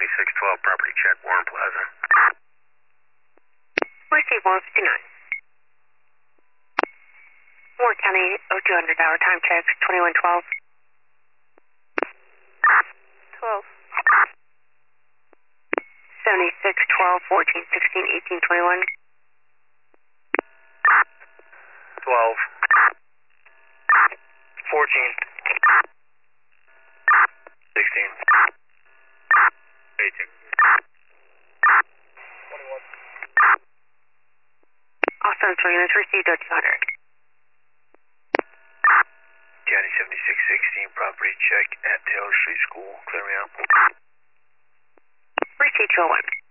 7612, property check, Warren Plaza. Receive 159. Warren County 0200 hour time checks, 2112. 12. 76 12 14 16 18 21. 12. 14. 16. 18. 21. All central units received 0200. County 7616, property check at Taylor Street School, clear me out. Receive 201.